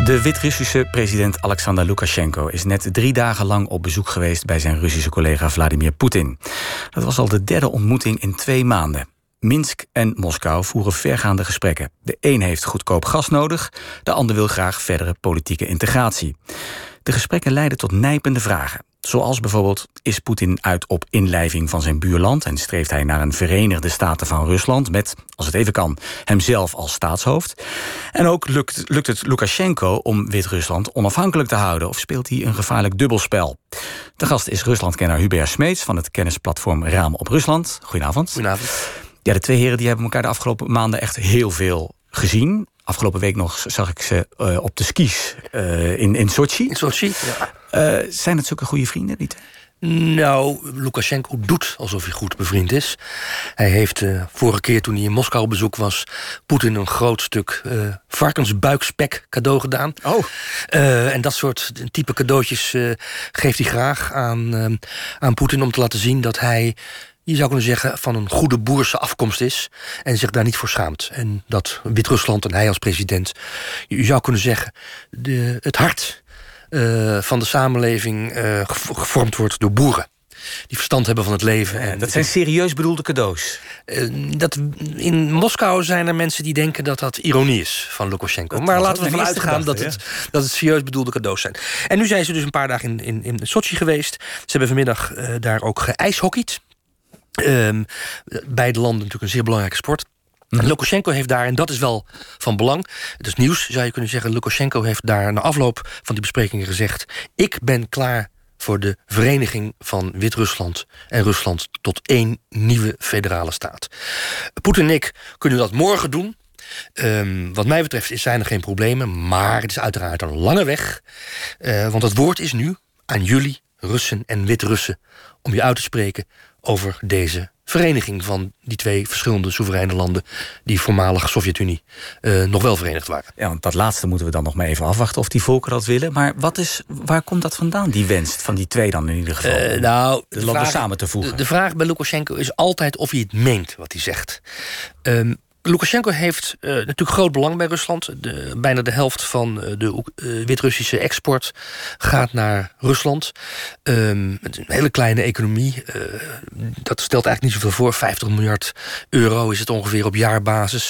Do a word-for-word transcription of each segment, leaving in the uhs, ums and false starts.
De Wit-Russische president Alexander Lukasjenko is net drie dagen lang op bezoek geweest bij zijn Russische collega Vladimir Poetin. Dat was al de derde ontmoeting in twee maanden. Minsk en Moskou voeren vergaande gesprekken. De een heeft goedkoop gas nodig, de ander wil graag verdere politieke integratie. De gesprekken leiden tot nijpende vragen. Zoals bijvoorbeeld, is Poetin uit op inlijving van zijn buurland en streeft hij naar een Verenigde Staten van Rusland met, als het even kan, hemzelf als staatshoofd? En ook lukt, lukt het Lukasjenko om Wit-Rusland onafhankelijk te houden of speelt hij een gevaarlijk dubbelspel? De gast is Ruslandkenner Hubert Smeets van het kennisplatform Raam op Rusland. Goedenavond. Goedenavond. Ja, de twee heren die hebben elkaar de afgelopen maanden echt heel veel gezien. Afgelopen week nog zag ik ze uh, op de skis uh, in, in Sochi. In Sochi, ja. Uh, zijn het zulke goede vrienden, niet? Nou, Lukasjenko doet alsof hij goed bevriend is. Hij heeft uh, vorige keer toen hij in Moskou op bezoek was Poetin een groot stuk uh, varkensbuikspek cadeau gedaan. Oh. Uh, en dat soort type cadeautjes uh, geeft hij graag aan, uh, aan Poetin om te laten zien dat hij, je zou kunnen zeggen, van een goede boerse afkomst is en zich daar niet voor schaamt. En dat Wit-Rusland en hij als president, je zou kunnen zeggen, de, het hart Uh, van de samenleving uh, gevormd wordt door boeren die verstand hebben van het leven. En dat zijn serieus bedoelde cadeaus. Uh, dat, in Moskou zijn er mensen die denken dat dat ironie is van Lukasjenko. Maar laten we ervan uitgaan dat, ja. het, dat het serieus bedoelde cadeaus zijn. En nu zijn ze dus een paar dagen in, in, in Sochi geweest. Ze hebben vanmiddag uh, daar ook geijshockeyd. Uh, beide landen natuurlijk een zeer belangrijke sport. En Lukasjenko heeft daar, en dat is wel van belang, het is nieuws, zou je kunnen zeggen, Lukasjenko heeft daar na afloop van die besprekingen gezegd: ik ben klaar voor de vereniging van Wit-Rusland en Rusland tot één nieuwe federale staat. Poetin en ik kunnen dat morgen doen. Um, wat mij betreft zijn er geen problemen, maar het is uiteraard een lange weg. Uh, want het woord is nu aan jullie, Russen en Wit-Russen, om je uit te spreken over deze vereniging van die twee verschillende soevereine landen die voormalig Sovjet-Unie uh, nog wel verenigd waren. Ja, want dat laatste moeten we dan nog maar even afwachten of die volken dat willen. Maar wat is, waar komt dat vandaan, die wens van die twee dan in ieder geval? Uh, nou, de, de landen vraag, samen te voegen. De, de vraag bij Lukasjenko is altijd of hij het meent wat hij zegt. Um, Lukasjenko heeft uh, natuurlijk groot belang bij Rusland. De, bijna de helft van de uh, Wit-Russische export gaat naar Rusland. Um, het is een hele kleine economie. Uh, dat stelt eigenlijk niet zoveel voor. vijftig miljard euro is het ongeveer op jaarbasis.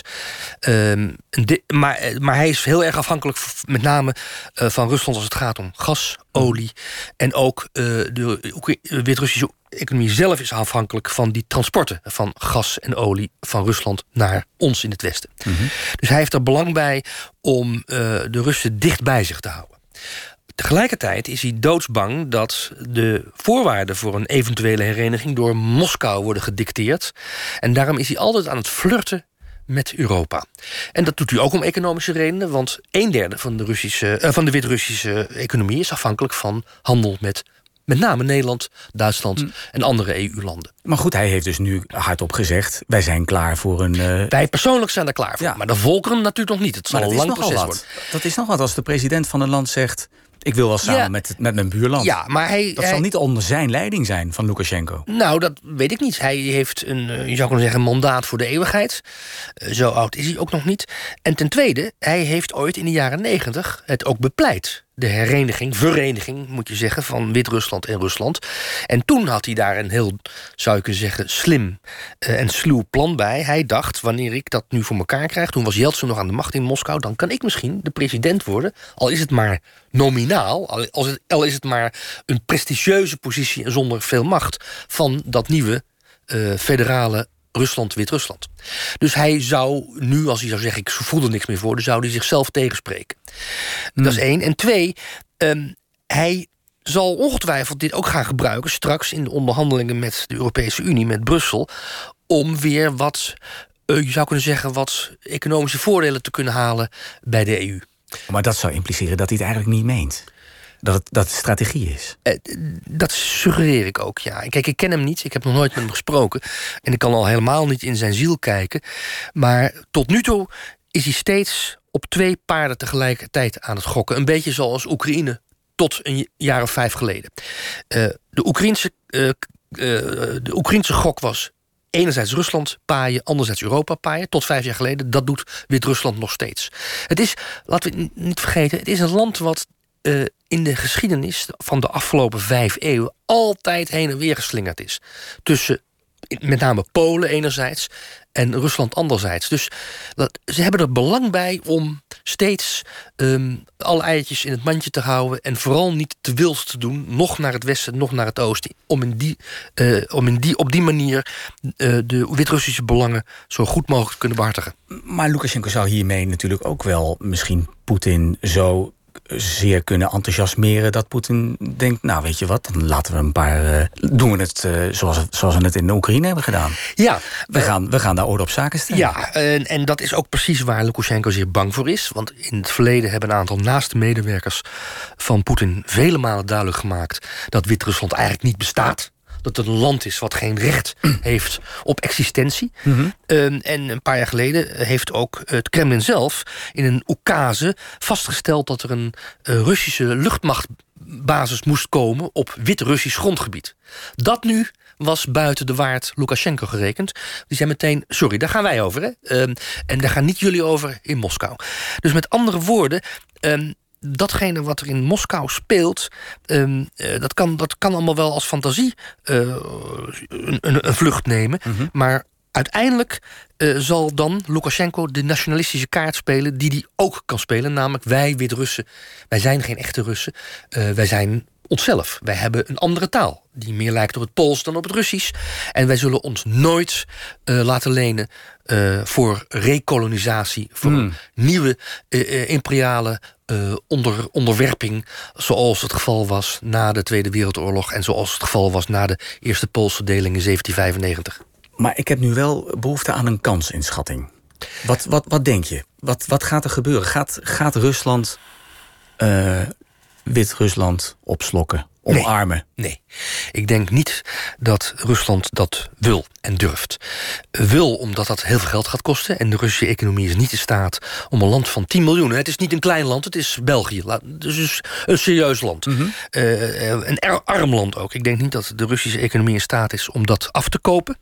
Um, de, maar, maar hij is heel erg afhankelijk met name uh, van Rusland als het gaat om gas, olie. En ook uh, de Wit-Russische economie zelf is afhankelijk van die transporten van gas en olie van Rusland naar ons in het Westen. Mm-hmm. Dus hij heeft er belang bij om uh, de Russen dicht bij zich te houden. Tegelijkertijd is hij doodsbang dat de voorwaarden voor een eventuele hereniging door Moskou worden gedicteerd. En daarom is hij altijd aan het flirten met Europa. En dat doet hij ook om economische redenen, want een derde van de, Russische, uh, van de Wit-Russische economie is afhankelijk van handel met met name Nederland, Duitsland mm. en andere E U-landen. Maar goed, hij heeft dus nu hardop gezegd, wij zijn klaar voor een Uh... Wij persoonlijk zijn er klaar voor, ja. Maar de volkeren natuurlijk nog niet. Het zal maar een lang proces wat. worden. Dat is nog wat als de president van een land zegt, ik wil wel samen ja. met, met mijn buurland. Ja, maar hij, dat hij, zal niet onder zijn leiding zijn van Lukasjenko. Nou, dat weet ik niet. Hij heeft een, je zou kunnen zeggen, een mandaat voor de eeuwigheid. Zo oud is hij ook nog niet. En ten tweede, hij heeft ooit in de jaren negentig het ook bepleit. De hereniging, vereniging moet je zeggen, van Wit-Rusland en Rusland. En toen had hij daar een heel, zou je kunnen zeggen, slim uh, en sluw plan bij. Hij dacht, wanneer ik dat nu voor elkaar krijg, toen was Yeltsin nog aan de macht in Moskou, dan kan ik misschien de president worden, al is het maar nominaal, al, als het, al is het maar een prestigieuze positie en zonder veel macht, van dat nieuwe uh, federale Rusland, Wit-Rusland. Dus hij zou nu, als hij zou zeggen, ik voel er niks meer voor, dan zou hij zichzelf tegenspreken. Hmm. Dat is één. En twee, um, hij zal ongetwijfeld dit ook gaan gebruiken straks in de onderhandelingen met de Europese Unie, met Brussel, om weer wat, uh, je zou kunnen zeggen, wat economische voordelen te kunnen halen bij de E U. Maar dat zou impliceren dat hij het eigenlijk niet meent. Dat het, dat het strategie is. Uh, dat suggereer ik ook, ja. Kijk, ik ken hem niet, ik heb nog nooit met hem gesproken. En ik kan al helemaal niet in zijn ziel kijken. Maar tot nu toe is hij steeds op twee paarden tegelijkertijd aan het gokken. Een beetje zoals Oekraïne tot een jaar of vijf geleden. Uh, de, Oekraïnse, uh, uh, de Oekraïnse gok was enerzijds Rusland paaien, anderzijds Europa paaien. Tot vijf jaar geleden, dat doet Wit-Rusland nog steeds. Het is, laten we het niet vergeten, het is een land wat uh, in de geschiedenis van de afgelopen vijf eeuwen altijd heen en weer geslingerd is. Tussen met name Polen enerzijds en Rusland anderzijds. Dus dat, ze hebben er belang bij om steeds um, alle eitjes in het mandje te houden en vooral niet te wils te doen, nog naar het westen, nog naar het oosten, om, in die, uh, om in die, op die manier uh, de Wit-Russische belangen zo goed mogelijk te kunnen behartigen. Maar Lukasjenko zou hiermee natuurlijk ook wel misschien Poetin zo zeer kunnen enthousiasmeren dat Poetin denkt, nou weet je wat, dan laten we een paar, uh, doen we het uh, zoals, zoals we het in de Oekraïne hebben gedaan. Ja, we, uh, gaan, we gaan daar orde op zaken stellen. Ja, en, en dat is ook precies waar Lukasjenko zeer bang voor is. Want in het verleden hebben een aantal naaste medewerkers van Poetin vele malen duidelijk gemaakt dat Wit-Rusland eigenlijk niet bestaat. Dat het een land is wat geen recht heeft op existentie. Mm-hmm. Um, en een paar jaar geleden heeft ook het Kremlin zelf in een oekase vastgesteld dat er een uh, Russische luchtmachtbasis moest komen op Wit-Russisch grondgebied. Dat nu was buiten de waard Lukasjenko gerekend. Die zei meteen, sorry, daar gaan wij over. Hè? Um, en daar gaan niet jullie over in Moskou. Dus met andere woorden, Um, datgene wat er in Moskou speelt, um, uh, dat, kan, dat kan allemaal wel als fantasie uh, een, een, een vlucht nemen. Mm-hmm. Maar uiteindelijk uh, zal dan Lukasjenko de nationalistische kaart spelen die hij ook kan spelen. Namelijk wij Wit-Russen, wij zijn geen echte Russen. Uh, wij zijn onszelf. Wij hebben een andere taal die meer lijkt op het Pools dan op het Russisch. En wij zullen ons nooit uh, laten lenen uh, voor rekolonisatie, voor mm. een nieuwe uh, imperiale uh, onder, onderwerping, zoals het geval was na de Tweede Wereldoorlog en zoals het geval was na de Eerste Poolse deling in zeventien vijfennegentig. Maar ik heb nu wel behoefte aan een kansinschatting. Wat, wat, wat denk je? Wat, wat gaat er gebeuren? Gaat, gaat Rusland Uh, Wit-Rusland opslokken, omarmen? Nee, nee, ik denk niet dat Rusland dat wil en durft. Wil omdat dat heel veel geld gaat kosten. En de Russische economie is niet in staat om een land van tien miljoen... het is niet een klein land, het is België. Dus is een serieus land. Mm-hmm. Uh, een arm land ook. Ik denk niet dat de Russische economie in staat is om dat af te kopen.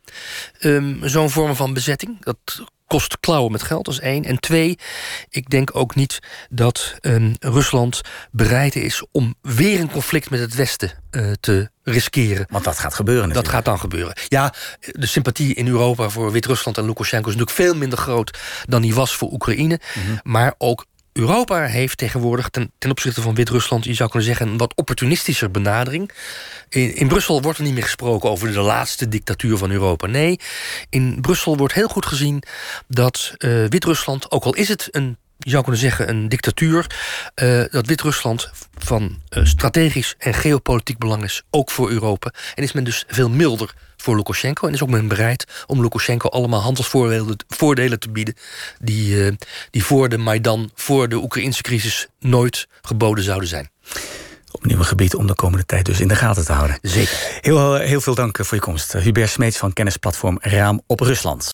Um, zo'n vorm van bezetting, dat kost klauwen met geld, dat is één. En twee, ik denk ook niet dat um, Rusland bereid is om weer een conflict met het Westen uh, te riskeren. Want dat gaat gebeuren natuurlijk. Dat gaat dan gebeuren. Ja, de sympathie in Europa voor Wit-Rusland en Lukasjenko is natuurlijk veel minder groot dan die was voor Oekraïne. Mm-hmm. Maar ook Europa heeft tegenwoordig ten, ten opzichte van Wit-Rusland, je zou kunnen zeggen, een wat opportunistischer benadering. In, in Brussel wordt er niet meer gesproken over de laatste dictatuur van Europa. Nee, in Brussel wordt heel goed gezien dat uh, Wit-Rusland, ook al is het een, je zou kunnen zeggen, een dictatuur, uh, dat Wit-Rusland van uh, strategisch en geopolitiek belang is, ook voor Europa. En is men dus veel milder voor Lukasjenko. En is ook men bereid om Lukasjenko allemaal handelsvoordelen te bieden die, uh, die voor de Maidan, voor de Oekraïnse crisis nooit geboden zouden zijn. Op nieuwe gebieden om de komende tijd dus in de gaten te houden. Zeker. Heel, heel veel dank voor je komst. Hubert Smeets van kennisplatform Raam op Rusland.